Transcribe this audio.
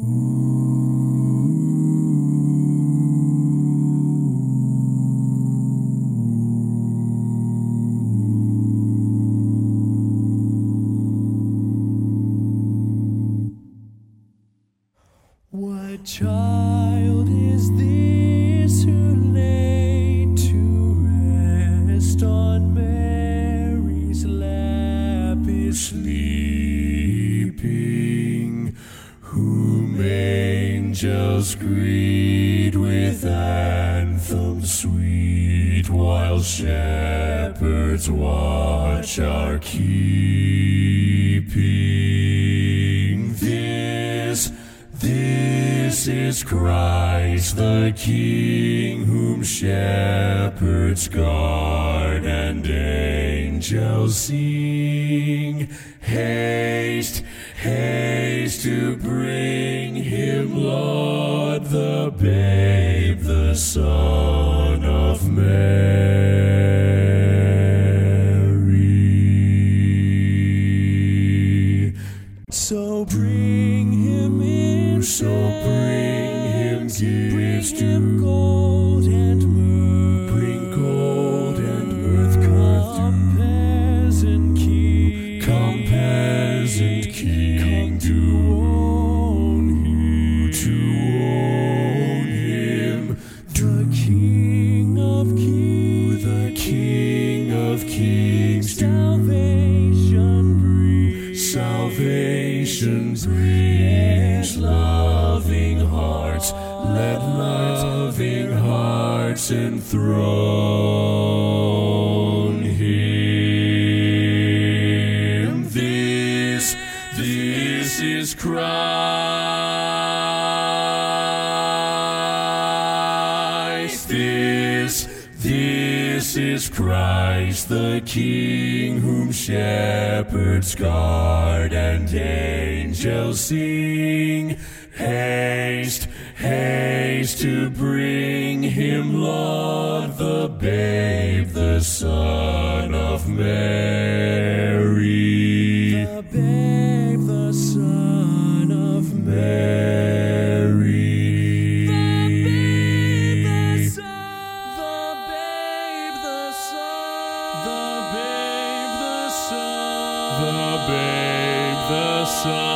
What child is this who lay to rest on Mary's lap is sleeping, whom angels greet with anthems sweet, while shepherds watch our keeping? This is Christ the King, whom shepherds guard and angels sing. Haste, haste to bring him, Lord, the babe, the Son of Mary. So bring him in, so bring him gifts to gold and myrrh. Bring gold and myrrh. Come peasant king, come peasant king, to own him, to own him. The King of kings, the King of kings, salvation brings, salvation brings. Loving hearts, let loving hearts enthrone him. This is Christ. This is Christ the King, whom shepherds guard and angels sing. Haste, haste to bring him, Lord, the babe, the Son of Mary. The babe, the Son of Mary. The babe, the Son. The babe, the Son. The babe, the Son. The babe, the Son.